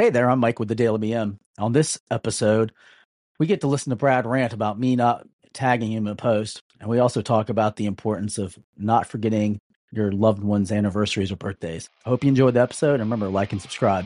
Hey there, I'm Mike with the Daily BM. On this episode, we get to listen to Brad rant about me not tagging him in a post, and we also talk about the importance of not forgetting your loved ones' anniversaries or birthdays. I hope you enjoyed the episode, and remember, like and subscribe.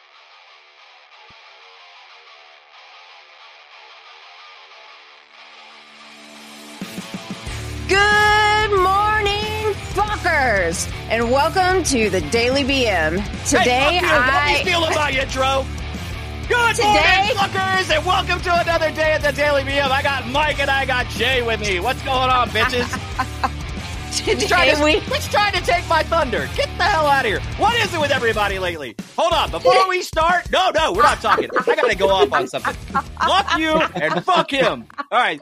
Good morning, fuckers, and welcome to the Daily BM. Today, hey, What do you feel about you, Dro? Good morning, fuckers, and welcome to another day at the Daily BM. I got Mike and I got Jay with me. What's going on, bitches? Who's trying to take my thunder? Get the hell out of here. What is it with everybody lately? Hold on, before we start, no, we're not talking. I gotta go off on something. Fuck you and fuck him. All right.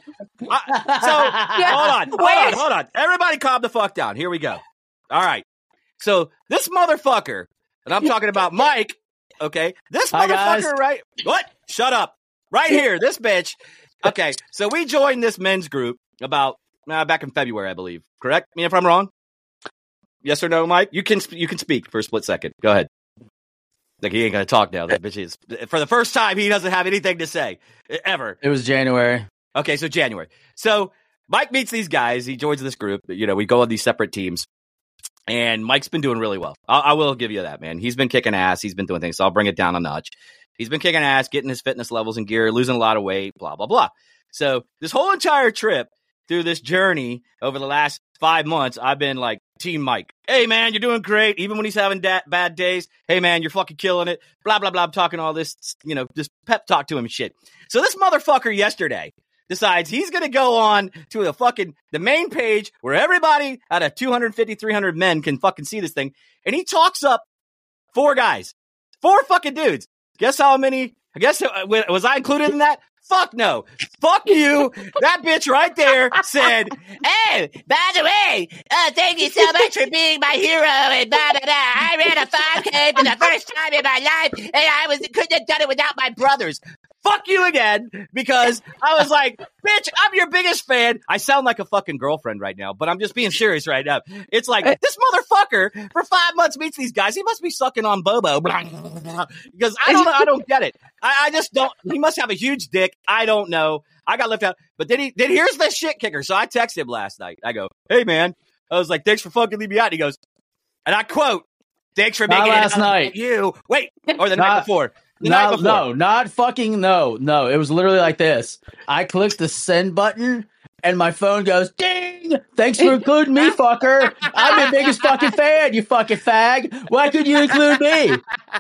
Hold on. Everybody calm the fuck down. Here we go. All right. So this motherfucker, and I'm talking about Mike, okay? This motherfucker, right? What? Shut up. Right here, this bitch. Okay, so we joined this men's group about back in February, I believe. Correct me if I'm wrong. Yes or no, Mike? You can speak for a split second. Go ahead. Like he ain't gonna talk now. That bitch is for the first time he doesn't have anything to say ever. It was January. Okay, so January. So Mike meets these guys. He joins this group. You know, we go on these separate teams. And Mike's been doing really well. I will give you that, man. He's been kicking ass. He's been doing things. So I'll bring it down a notch. He's been kicking ass, getting his fitness levels in gear, losing a lot of weight, blah, blah, blah. So this whole entire trip through this journey over the last 5 months, I've been like, Team Mike. Hey, man, you're doing great. Even when he's having bad days. Hey, man, you're fucking killing it. Blah, blah, blah. I'm talking all this, just pep talk to him and shit. So this motherfucker yesterday decides he's going to go on to the main page where everybody out of 250, 300 men can fucking see this thing. And he talks up 4 guys, 4 fucking dudes. Guess how many? Was I included in that? Fuck no. Fuck you. That bitch right there said, hey, by the way, thank you so much for being my hero and blah, blah, blah. I ran a 5K for the first time in my life and I couldn't have done it without my brothers. Fuck you again, because I was like, bitch, I'm your biggest fan. I sound like a fucking girlfriend right now, but I'm just being serious right now. It's like, this motherfucker for 5 months meets these guys. He must be sucking on Bobo. Because I don't get it. I just don't. He must have a huge dick. I don't know. I got left out. But then here's the shit kicker. So I texted him last night. I go, hey, man. I was like, thanks for fucking leaving me out. And he goes, and I quote, thanks for making last night. You. Wait, or the night before. No, not fucking no. It was literally like this. I clicked the send button, and my phone goes, ding! Thanks for including me, fucker. I'm your biggest fucking fan, you fucking fag. Why could you include me?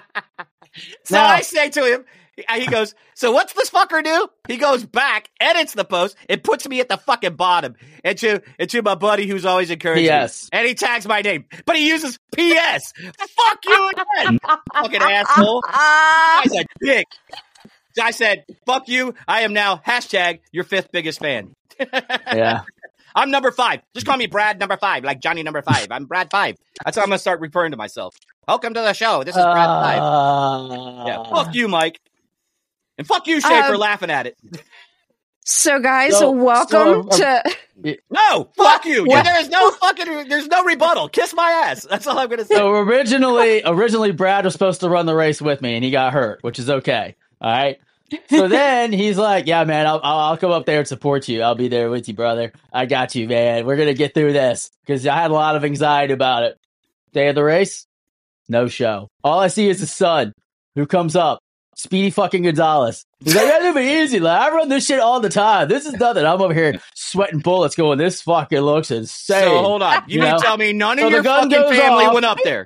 So I say to him, he goes, so what's this fucker do? He goes back, edits the post, and puts me at the fucking bottom. And to my buddy who's always encouraging me. And he tags my name. But he uses PS. Fuck you again, fucking asshole. Guy's a dick. So I said, fuck you. I am now hashtag your 5th biggest fan. Yeah. I'm number 5. Just call me Brad number 5, like Johnny number 5. I'm Brad 5. That's how I'm going to start referring to myself. Welcome to the show. This is Brad 5. Yeah. Fuck you, Mike. And fuck you, Shay, for laughing at it. So, guys, welcome to... No, fuck you. Yeah, there's no rebuttal. Kiss my ass. That's all I'm going to say. So originally, Brad was supposed to run the race with me, and he got hurt, which is okay. All right. So then he's like, yeah, man, I'll come up there and support you. I'll be there with you, brother. I got you, man. We're going to get through this. Because I had a lot of anxiety about it. Day of the race, no show. All I see is the sun who comes up. Speedy fucking Gonzalez. He's like, that'd be easy. Like, I run this shit all the time. This is nothing. I'm over here sweating bullets going, this fucking looks insane. So hold on. You mean tell me none of your fucking family went up there?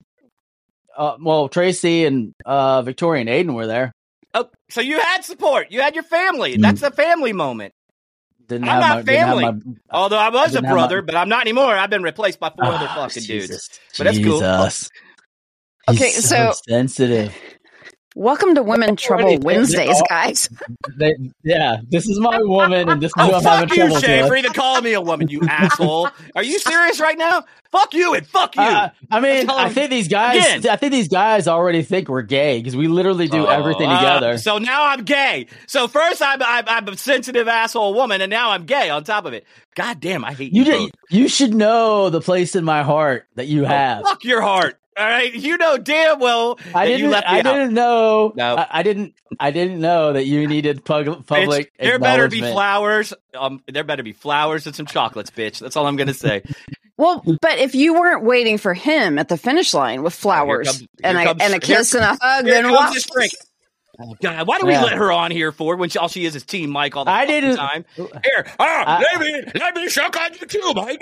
Well, Tracy and Victoria and Aiden were there. Oh, so you had support. You had your family. That's a family moment. I'm not family. Although I was a brother, but I'm not anymore. I've been replaced by 4 other fucking dudes. But that's cool. Okay, so sensitive. Welcome to Women Trouble Wednesdays, guys. This is my woman, and this is who I'm having trouble with. Fuck you, Shay, for even calling me a woman, you asshole. Are you serious right now? Fuck you and fuck you. I think these guys already think we're gay because we literally do everything together. So now I'm gay. So first I'm a sensitive asshole woman, and now I'm gay on top of it. God damn, I hate you. You should know the place in my heart that you have. Fuck your heart. All right, you know damn well that you left me out. didn't know. No. I didn't know that you needed public. There better be acknowledgement. flowers. There better be flowers and some chocolates, bitch. That's all I'm gonna say. Well, but if you weren't waiting for him at the finish line with flowers and a kiss and a hug, then what? Oh, God, why do we let her on here for when all she is Team Mike all the time? Here, let me suck on you too, Mike.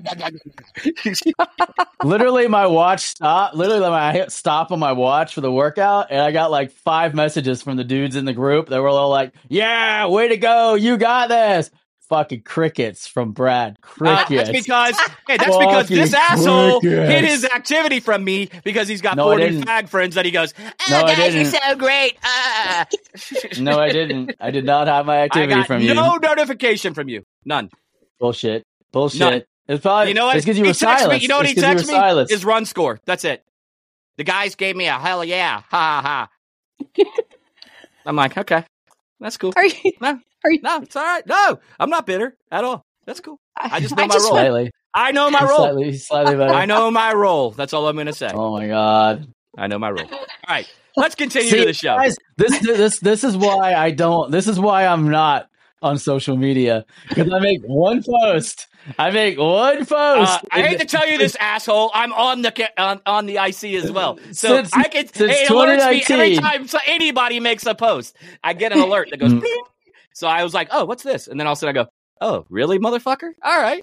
Literally, my watch stopped. Literally, I hit stop on my watch for the workout, and I got like 5 messages from the dudes in the group that were all like, "Yeah, way to go, you got this." Fucking crickets from Brad. Crickets. That's because this asshole hid his activity from me because he's got 40 fag friends that he goes, guys, you're so great. No, I didn't. I did not have my activity from you. No notification from you. None. Bullshit. None. It's probably, you know what? It's because you were silent. You know what he texted me? His run score. That's it. The guys gave me a hell yeah. Ha ha. I'm like, okay. That's cool. Are you? No, it's all right. No, I'm not bitter at all. That's cool. I just know my role. Slightly. I know my role. Slightly better. I know my role. That's all I'm going to say. Oh my God. I know my role. All right. Let's continue to the show. Guys, this is why I don't. This is why I'm not on social media, because I make one post. I hate to tell you this, asshole. I'm on the IC as well, so it alerts me every time anybody makes a post. I get an alert that goes. Bing. So I was like, "Oh, what's this?" And then all of a sudden I go, "Oh, really, motherfucker? All right."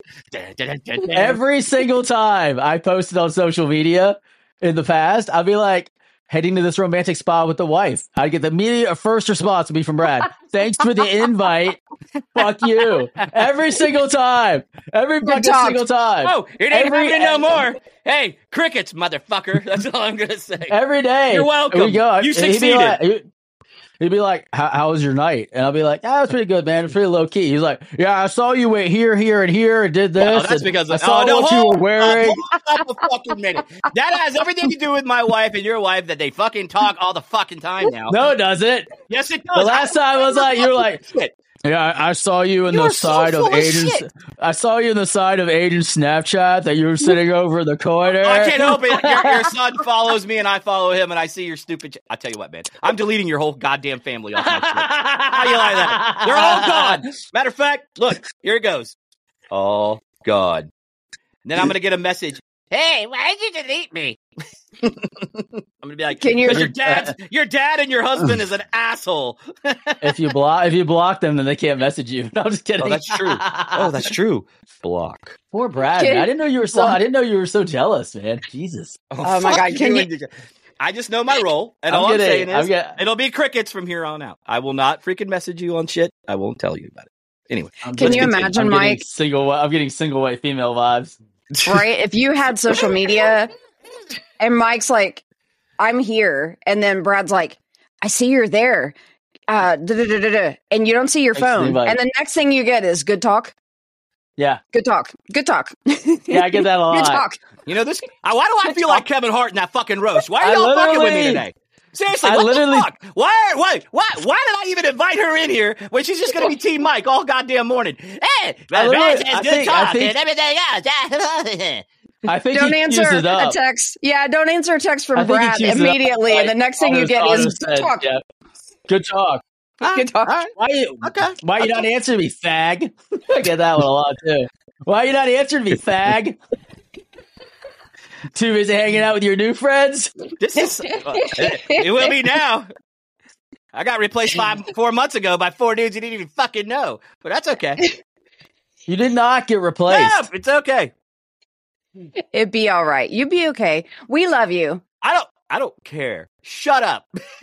Every single time I posted on social media in the past, I'll be like, heading to this romantic spot with the wife. I get the immediate first response to be from Brad. Thanks for the invite. Fuck you. Every single time. Every fucking single time. Oh, it ain't happening no more. Hey, crickets, motherfucker. That's all I'm going to say. Every day. You're welcome. You succeeded. He'd be like, how was your night? And I'll be like, it was pretty good, man. It's pretty low key. He's like, yeah, I saw you went here, and here, and did this. Well, that's because I saw what you were wearing. Hold on a fucking minute. That has everything to do with my wife and your wife, that they fucking talk all the fucking time now. No, it doesn't. Yes, it does. The last time was like, you were like, yeah, I saw you in the side of Aiden's. I saw you in the side of Aiden's Snapchat that you were sitting over the corner. I can't help it. Your son follows me, and I follow him, and I see your stupid. I tell you what, man, I'm deleting your whole goddamn family off my shit. How do you like that? They're all gone. Matter of fact, look, here it goes. All gone. And then I'm gonna get a message. Hey, why did you delete me? I'm gonna be like, because your dad and your husband is an asshole. If you block them, then they can't message you. No, I'm just kidding. Oh, that's true. Block. Poor Brad. Man. I didn't know you were so jealous, man. Jesus. Oh my God. I just know my role, and all I'm saying is it'll be crickets from here on out. I will not freaking message you on shit. I won't tell you about it. Anyway, can you imagine, Mike? I'm getting single white female vibes. Right? If you had social media and Mike's like, I'm here, and then Brad's like, I see you're there, and you don't see your phone, and the next thing you get is good talk. Yeah. Good talk. Yeah, I get that a lot. Good talk. You know this? Why do I feel like Kevin Hart in that fucking roast? Why are y'all fucking with me today? Seriously, what the fuck? Why did I even invite her in here when she's just going to be Team Mike all goddamn morning? Hey, Brad says good talk and everything else. I think don't answer a text. Yeah, don't answer a text from Brad immediately, and the next thing you get is good talk. Yeah. Good talk. Good talk. Why you not answering me, fag? I get that one a lot too. Why you not answering me, fag? Too busy hanging out with your new friends? This is it will be now. I got replaced 4 months ago by 4 dudes you didn't even fucking know. But that's okay. You did not get replaced. Yeah, it's okay. It'd be all right. You'd be okay. We love you. I don't care. Shut up.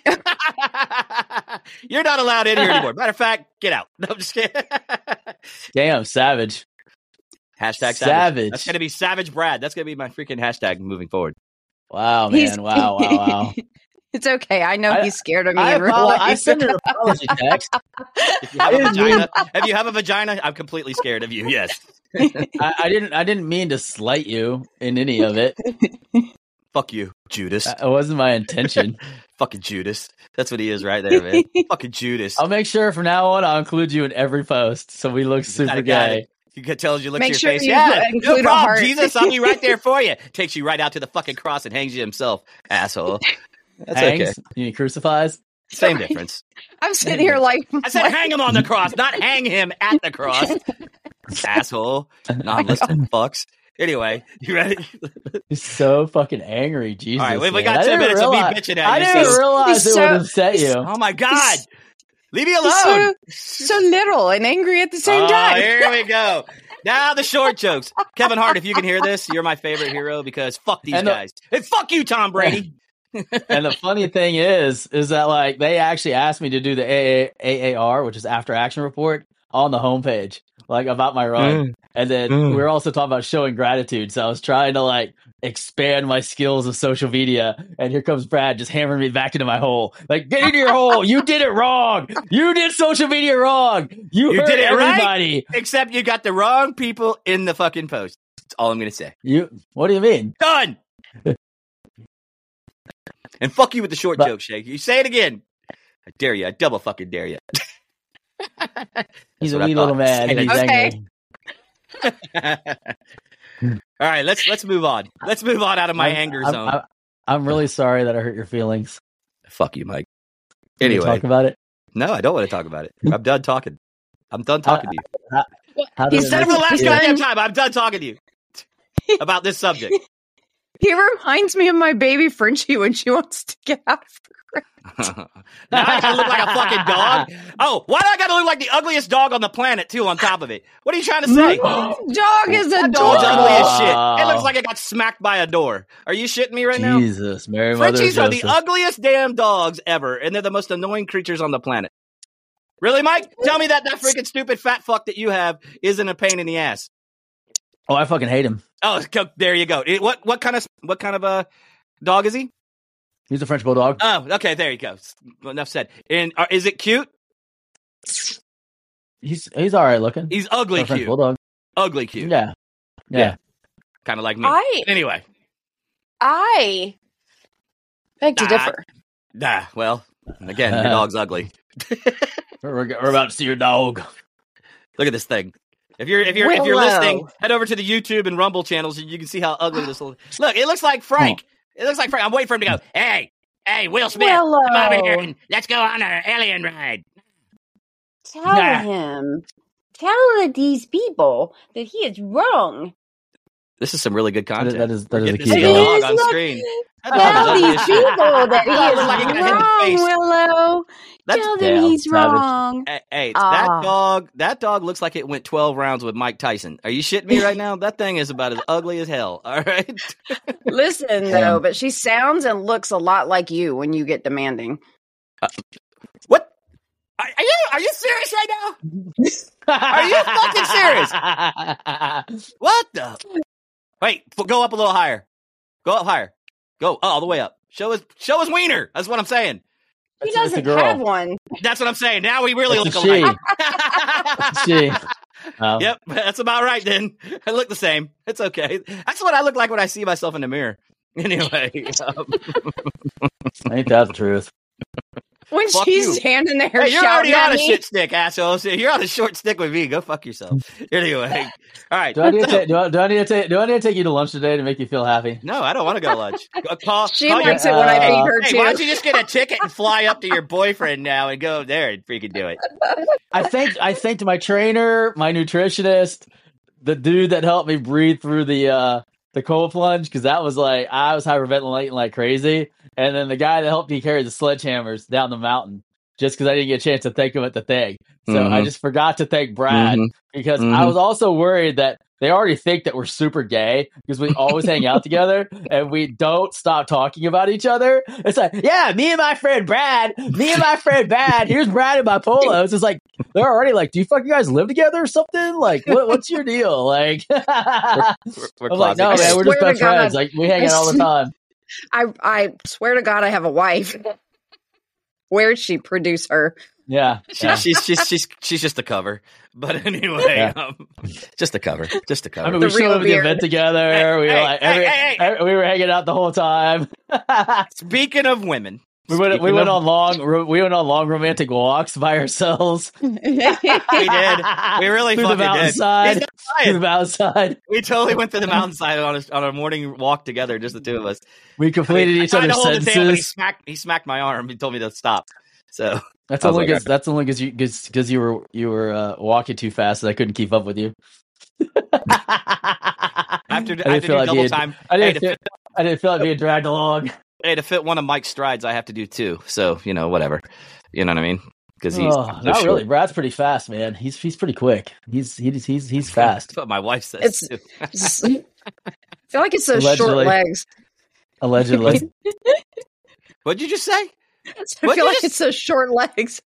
You're not allowed in here anymore. Matter of fact, get out. No, I'm just kidding. Damn, savage. Hashtag savage. That's going to be Savage Brad. That's going to be my freaking hashtag moving forward. Wow, man. Wow. It's okay. I know he's scared of me in real life. I send an apology text. If you have a vagina, I'm completely scared of you. Yes. I didn't mean to slight you in any of it. Fuck you, Judas. It wasn't my intention. Fucking Judas. That's what he is right there, man. Fucking Judas. I'll make sure from now on I'll include you in every post so we look super gay. tells you, looks Make at sure your face. you Yeah, no include a problem, heart. Jesus. I'll be right there for you. Takes you right out to the fucking cross and hangs you himself, asshole. That's Hangs? okay. You mean crucifies? Same difference. I'm sitting here like I said hang him on the cross, not hang him at the cross. Asshole. Non-listening fucks. Anyway, you ready? He's so fucking angry. Jesus. All right, we man. got 10 minutes of me bitching at you. I didn't realize it would upset you. Oh my God. Leave me alone. so little and angry at the same time. Here we go. Now the short jokes. Kevin Hart, if you can hear this, you're my favorite hero because fuck these guys. And fuck you, Tom Brady. And the funny thing is that like they actually asked me to do the AAR, which is after action report, on the homepage, like about my run. And then we were also talking about showing gratitude. So I was trying to like expand my skills of social media. And here comes Brad just hammering me back into my hole. Like, get into your hole. You did it wrong. You did social media wrong. You hurt did it everybody. Right, except you got the wrong people in the fucking post. That's all I'm going to say. What do you mean? Done. And fuck you with the short joke, Shake. You say it again. I dare you. I double fucking dare you. He's a wee little man. He's okay. All right, let's move on. Let's move on out of my anger zone. I'm really sorry that I hurt your feelings. Fuck you, Mike. Anyway, talk about it. No, I don't want to talk about it. I'm done talking. I'm done talking to you. He said it for the last goddamn time. I'm done talking to you about this subject. He reminds me of my baby Frenchie when she wants to get out of her crate. Now I gotta look like a fucking dog? Oh, why do I gotta look like the ugliest dog on the planet, too, on top of it? What are you trying to say? Dog is a dog's dog. ugly as shit. It looks like it got smacked by a door. Are you shitting me right now? Jesus, Mary Mother Frenchies are the Joseph. ugliest damn dogs ever, and they're the most annoying creatures on the planet. Really, Mike? Tell me that freaking stupid fat fuck that you have isn't a pain in the ass. Oh, I fucking hate him. Oh, there you go. What kind of dog is he? He's a French bulldog. Oh, okay, there you go. Enough said. And is it cute? He's all right looking. He's ugly French cute. bulldog. Ugly cute. Yeah. Kind of like me. Anyway. I beg to differ. Well, again, your dog's ugly. We're about to see your dog. Look at this thing. If you're listening, head over to the YouTube and Rumble channels, and you can see how ugly this little. Look, it looks like Frank. It looks like Frank. I'm waiting for him to go. Hey, Will Smith, Willow. come over here and let's go on our alien ride. Tell these people that he is wrong. This is some really good content. That is We're a getting key. this dog on screen. Tell these people that he is wrong, Willow. Tell them he's wrong. Hey, that dog looks like it went 12 rounds with Mike Tyson. Are you shitting me right now? That thing is about as ugly as hell. All right. Listen, though, but she sounds and looks a lot like you when you get demanding. What? Are you serious right now? Are you fucking serious? What the? Wait, go up a little higher. Go up higher. Go all the way up. Show us wiener. That's what I'm saying. He doesn't have one. That's what I'm saying. Now we really That's look alike. She. Oh. Yep, that's about right then. I look the same. It's okay. That's what I look like when I see myself in the mirror. Anyway. Ain't that the truth? When Fuck she's you. standing there Hey, you're shouting already at on a me. shit stick, asshole. So you're on a short stick with me. Go fuck yourself. Anyway. All right. Do I need to take you to lunch today to make you feel happy? No, I don't want to go to lunch. Call She your- likes it when I feed her, Hey, too. why don't you just get a ticket and fly up to your boyfriend now and go there and freaking do it? I thanked my trainer, my nutritionist, the dude that helped me breathe through the cold plunge, because that was like I was hyperventilating like crazy, and then the guy that helped me carry the sledgehammers down the mountain, just because I didn't get a chance to thank him at the thing. So I just forgot to thank Brad because I was also worried that they already think that we're super gay because we always hang out together and we don't stop talking about each other. It's like, yeah, me and my friend Brad. Here's Brad in my polos. It's like they're already like, do you fucking guys live together or something? Like, what's your deal? Like, We're I'm like, no, man, we're just best friends. Like, we hang out all the time. I swear to God, I have a wife. Where's she, producer? Yeah, She's just a cover. But anyway, just a cover. I mean, we showed up at the event together. We were hanging out the whole time. Speaking of women, We went on long romantic walks by ourselves. We did. We really through the mountainside. Through the mountainside. We totally went to the mountainside on a morning walk together, just the two of us. We completed each other's sentences. He smacked my arm. He told me to stop. So that's only because you were walking too fast and I couldn't keep up with you. After double time, I didn't feel like being dragged along. Hey, to fit one of Mike's strides, I have to do 2. So whatever. You know what I mean? Because he's not really. Brad's pretty fast, man. He's pretty quick. He's fast. That's what my wife says. Too. I feel like it's those short legs. Allegedly. What'd you just say? I feel like it's those short legs.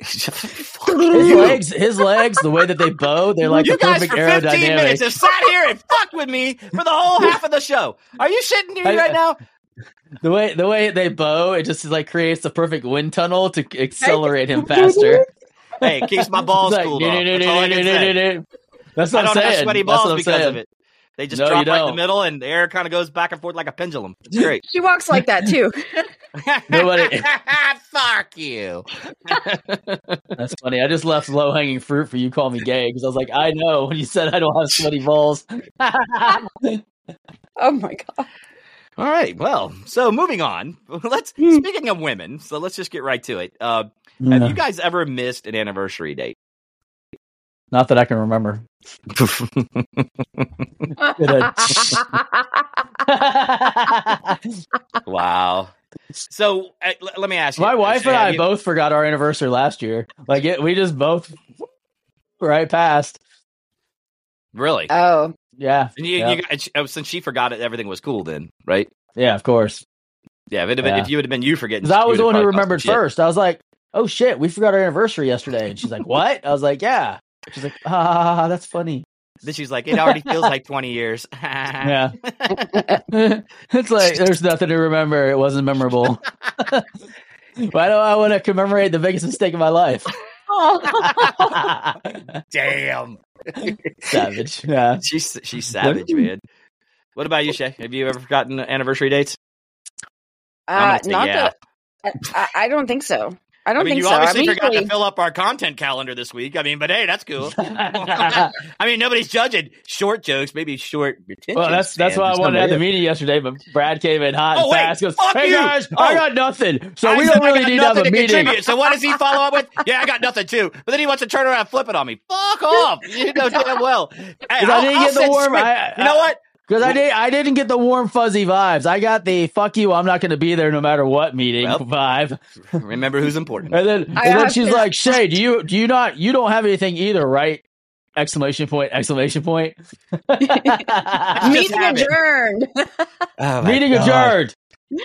His legs, the way that they bow, they're like the perfect aerodynamic. You guys for 15 minutes have sat here and fucked with me for the whole half of the show. Are you shitting me right now? The way they bow, it just like creates the perfect wind tunnel to accelerate him faster. Hey, it keeps my balls cooled off. That's all I can say. That's what I'm saying. I don't have sweaty balls because of it. They just drop right in the middle, and the air kind of goes back and forth like a pendulum. It's great. She walks like that too. Nobody. Fuck you. That's funny. I just left low hanging fruit for you. Call me gay because I was like, I know when you said I don't have sweaty balls. Oh my god. All right. Well, so moving on. Speaking of women, so let's just get right to it. Have you guys ever missed an anniversary date? Not that I can remember. Wow. So let me ask you. My wife and I both forgot our anniversary last year. We just both right past. Really? Oh. Yeah. And you since she forgot it, everything was cool then, right? Yeah, of course. Yeah, if you would have been you forgetting. Because I was the one who remembered first. I was like, oh shit, we forgot our anniversary yesterday. And she's like, what? I was like, yeah. She's like, that's funny. Then she's like, it already feels like 20 years. Yeah. It's like, there's nothing to remember. It wasn't memorable. Why do I want to commemorate the biggest mistake of my life? Damn. Savage. Yeah. She's savage, man. What about you, Shay? Have you ever forgotten anniversary dates? I don't think so. I think you so. obviously forgot to fill up our content calendar this week. I mean, but hey, that's cool. I mean, nobody's judging short jokes, maybe short retention. Well, that's why I wanted to have the meeting yesterday, but Brad came in hot and fast. Goes, hey guys, I got nothing. So we don't really need to have a meeting. So what does he follow up with? Yeah, I got nothing too. But then he wants to turn around and flip it on me. Fuck off. You know damn well. Hey, I didn't get the warm. You know what? Because I didn't get the warm fuzzy vibes. I got the fuck you, I'm not going to be there no matter what meeting vibe. Remember who's important. And then she's like, Shay, do you don't have anything either, right? Exclamation point. Meeting adjourned. Meeting adjourned.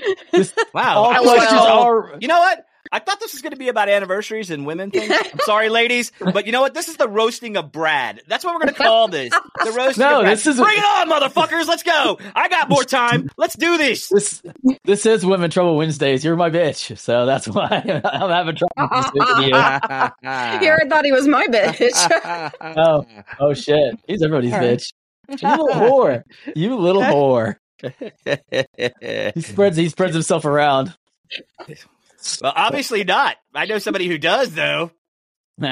Wow. You know what? I thought this was going to be about anniversaries and women things. I'm sorry, ladies, but you know what? This is the roasting of Brad. That's what we're going to call this. The roasting of Brad. Bring it on, motherfuckers. Let's go. I got more time. Let's do this. This is Women Trouble Wednesdays. You're my bitch, so that's why I'm having trouble with you. Here, I thought he was my bitch. Oh shit. He's everybody's bitch. You little whore. He spreads himself around. Well, obviously not. I know somebody who does, though. You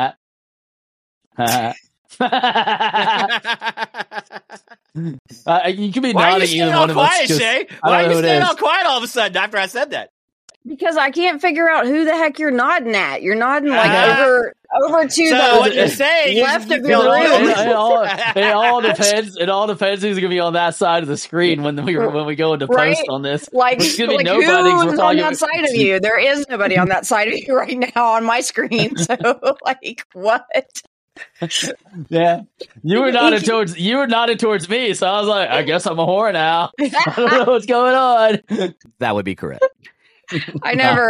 could be nodding either one of us. Why are you staying all quiet, Shay? Why are you staying all quiet all of a sudden after I said that? Because I can't figure out who the heck you're nodding at. You're nodding over to what you're saying left of your room. It all depends. It all depends who's going to be on that side of the screen when we go into post on this. Like who's on that side of you? There is nobody on that side of you right now on my screen. So like what? Yeah, you were nodding towards me, so I was like, I guess I'm a whore now. I don't know what's going on. That would be correct. I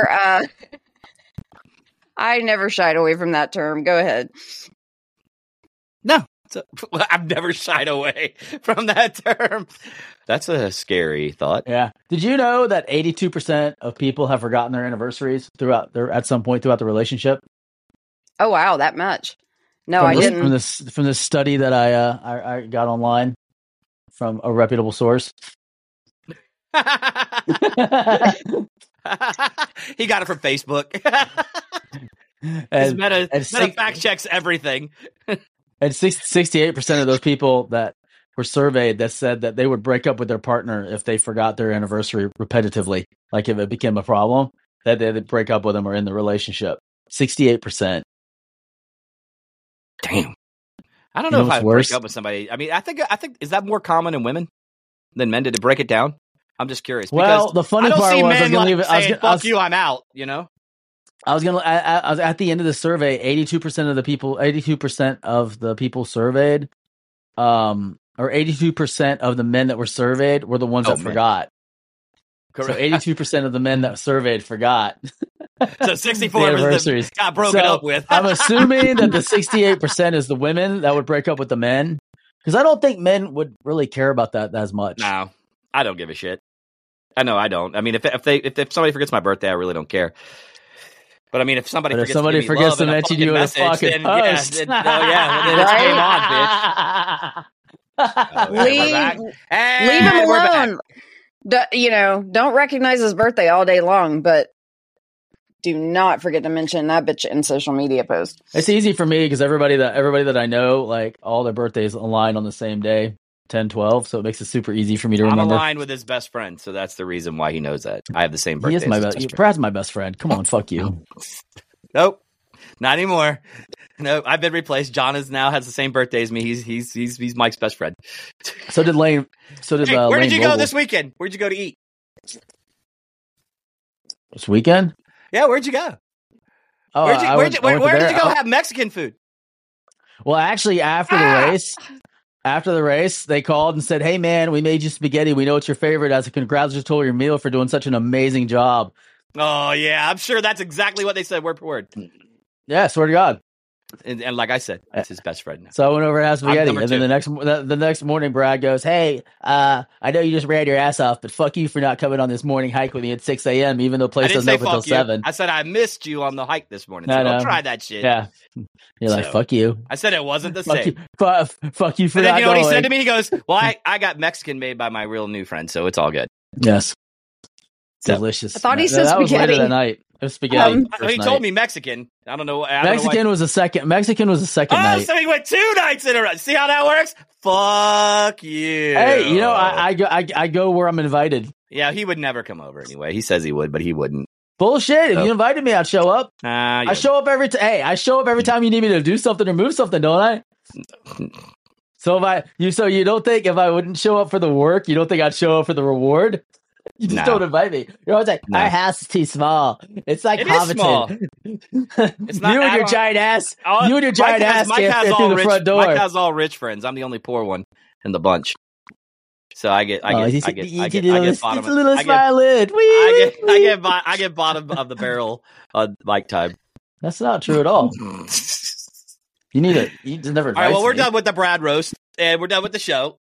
never shied away from that term. Go ahead. No, I've never shied away from that term. That's a scary thought. Yeah. Did you know that 82% of people have forgotten their anniversaries at some point throughout the relationship? Oh wow, that much? No, I didn't. From this study that I got online from a reputable source. He got it from Facebook. Meta fact checks everything. And 68% of those people that were surveyed that said that they would break up with their partner if they forgot their anniversary repetitively. Like if it became a problem, that they'd break up with them or in the relationship. 68%. Damn. I don't know if I'd break up with somebody. I mean, I think is that more common in women than men to break it down? I'm just curious. Well, the funny part was I was going to leave it. Fuck you, I'm out. You know. I was at the end of the survey. 82% of the people surveyed, or 82% of the men that were surveyed were the ones that forgot. Correct. So 82% of the men that surveyed forgot. So 64 anniversaries got broken up with. I'm assuming that the 68% is the women that would break up with the men, because I don't think men would really care about that as much. No, I don't give a shit. I know I don't. I mean, if somebody forgets my birthday, I really don't care. But I mean, if somebody forgets to mention you in a fucking post, then it's game on, bitch. Leave him alone. Don't recognize his birthday all day long, but do not forget to mention that bitch in social media post. It's easy for me because everybody that I know, like all their birthdays align on the same day, 10/12, so it makes it super easy for me to remember. I'm aligned with his best friend, so that's the reason why he knows that. I have the same birthday. He is my best. Brad's my best friend. Come on, fuck you. Nope, not anymore. No, I've been replaced. John has the same birthday as me. He's Mike's best friend. So did Lane. So did where did you go this weekend? Where'd you go to eat? This weekend? Yeah, where'd you go? Oh, where did you go have Mexican food? Well, actually, after the race, they called and said, "Hey, man, we made you spaghetti. We know it's your favorite. As a congratulatory meal for doing such an amazing job." Oh yeah, I'm sure that's exactly what they said word for word. Yeah, swear to God. And like I said, that's his best friend now. So I went over and had spaghetti, and then the next morning, Brad goes, "Hey, I know you just ran your ass off, but fuck you for not coming on this morning hike with me at 6 a.m. even though the place doesn't open until 7. I said I missed you on the hike this morning, so don't try that shit. Yeah, you're like, fuck you. I said it wasn't the same. Fuck you for and not then you know going. What he said to me? He goes, "Well, I got Mexican made by my real new friend, so it's all good." Yes, delicious. I thought he said spaghetti. That was later that night. It was spaghetti. He told me Mexican. I don't know. Mexican was a second. Mexican was a second night. Oh, so he went 2 nights in a row. See how that works? Fuck you. Hey, I go where I'm invited. Yeah, he would never come over anyway. He says he would, but he wouldn't. Bullshit. If you invited me, I'd show up. I show up every I show up every time you need me to do something or move something, don't I? So you don't think if I wouldn't show up for the work, you don't think I'd show up for the reward? You just don't invite me. You're always like, our house is too small. It's like Hobbiton. It's not, you and your giant ass. You and your giant ass can't fit through the front door. Mike has all rich friends. I'm the only poor one in the bunch. So I get bottom. I get bottom of the barrel on Mike time. That's not true at all. You need it. You just never. All right. Well, we're done with the Brad roast, and we're done with the show.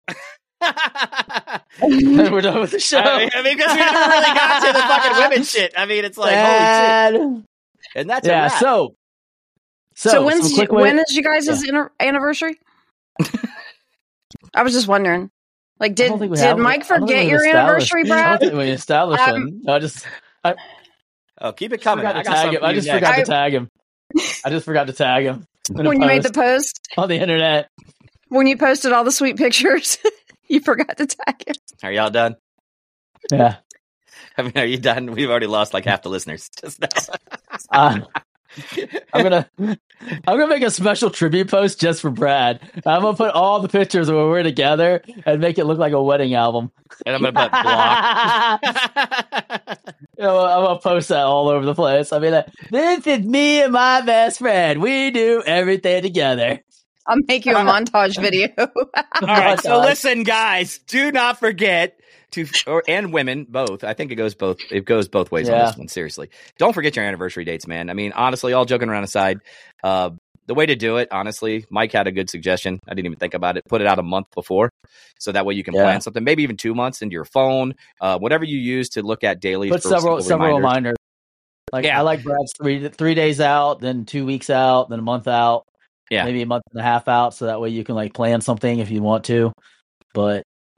We're done with the show. I mean, because we never really got to the fucking women shit. I mean, it's like holy shit. And that's a wrap. So when is you guys' anniversary? I was just wondering. Like, did Mike forget your anniversary, Brad? I don't think we established one. Keep it coming. I just forgot to tag him. I just forgot to tag him when you made the post on the internet. When you posted all the sweet pictures. You forgot to tag him. Are y'all done? Yeah. I mean, are you done? We've already lost like half the listeners just now. I'm gonna make a special tribute post just for Brad. I'm gonna put all the pictures where we're together and make it look like a wedding album. And I'm gonna put block. I'm gonna post that all over the place. I mean, this is me and my best friend. We do everything together. I'll make you a montage video. All right, so listen, guys, do not forget and women both. I think it goes both ways on this one. Seriously, don't forget your anniversary dates, man. I mean, honestly, all joking around aside, the way to do it, honestly, Mike had a good suggestion. I didn't even think about it. Put it out a month before, so that way you can plan something. Maybe even 2 months into your phone, whatever you use to look at daily. Put several reminders. I like Brad's 3 days out, then 2 weeks out, then a month out. Yeah, maybe a month and a half out, so that way you can like plan something if you want to. But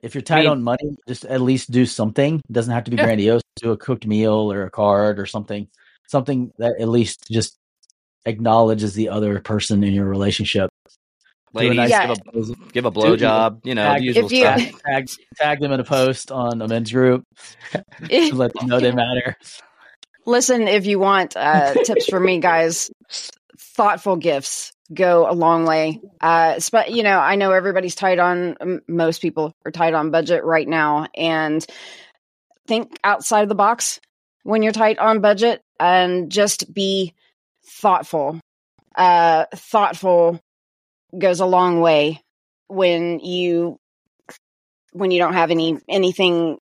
if you're tight on money, just at least do something. It doesn't have to be grandiose. Do a cooked meal or a card or something that at least just acknowledges the other person in your relationship. Ladies, give a blowjob. You know, the usual stuff. Tag them in a post on a men's group to let them know they matter. Listen, if you want tips from me, guys, thoughtful gifts go a long way. But I know everybody's tight on. Most people are tight on budget right now, and think outside the box when you're tight on budget, and just be thoughtful. Thoughtful goes a long way when you don't have anything.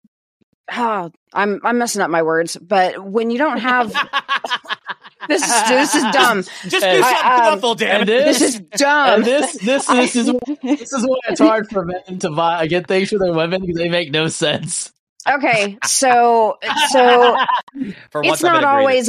I'm messing up my words, but when you don't have this is dumb. Just do something thoughtful, damn it. This is dumb. And this is why it's hard for men to get things for their women, because they make no sense. Okay, so it's not always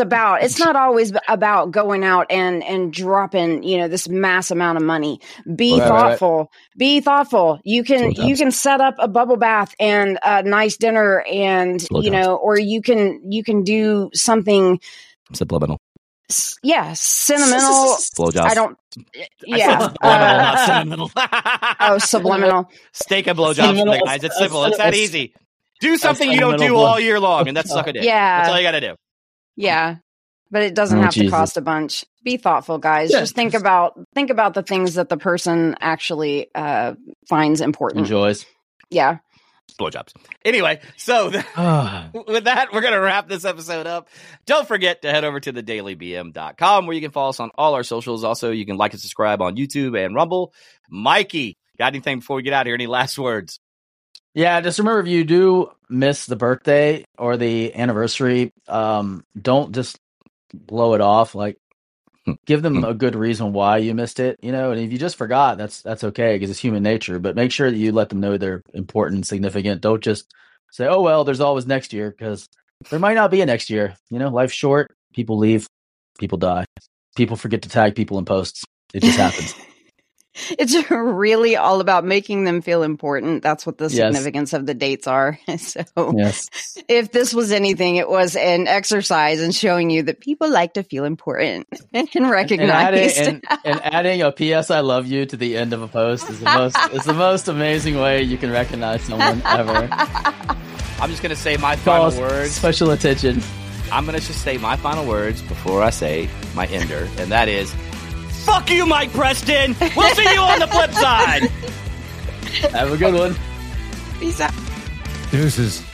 about going out and dropping, this mass amount of money. Be thoughtful. Right. Be thoughtful. You can set up a bubble bath and a nice dinner, and or you can do something subliminal. Yeah, sentimental. Blowjobs. I don't. Yeah, subliminal, not sentimental. Oh, subliminal. Steak and blowjobs, guys. It's simple. It's that easy. Do something you don't do all year long, and that's suck a dick. Yeah. That's all you got to do. Yeah. But it doesn't have to cost a bunch. Be thoughtful, guys. Yeah. Just think about the things that the person actually finds important. Enjoys. Yeah. Blowjobs. Anyway, so with that, we're going to wrap this episode up. Don't forget to head over to thedailybm.com, where you can follow us on all our socials. Also, you can like and subscribe on YouTube and Rumble. Mikey, got anything before we get out of here? Any last words? Yeah, just remember, if you do miss the birthday or the anniversary, don't just blow it off. Like, give them a good reason why you missed it, and if you just forgot, that's okay, because it's human nature. But make sure that you let them know they're important and significant. Don't just say, oh, well, there's always next year, because there might not be a next year. Life's short. People leave. People die. People forget to tag people in posts. It just happens. It's really all about making them feel important. That's what the significance of the dates are. So if this was anything, it was an exercise in showing you that people like to feel important and recognized. And adding a P.S. I love you to the end of a post is the most amazing way you can recognize someone ever. I'm just going to say my final words. Special attention. I'm going to just say my final words before I say my ender, and that is, fuck you, Mike Preston. We'll see you on the flip side. Have a good one. Peace out. Deuces.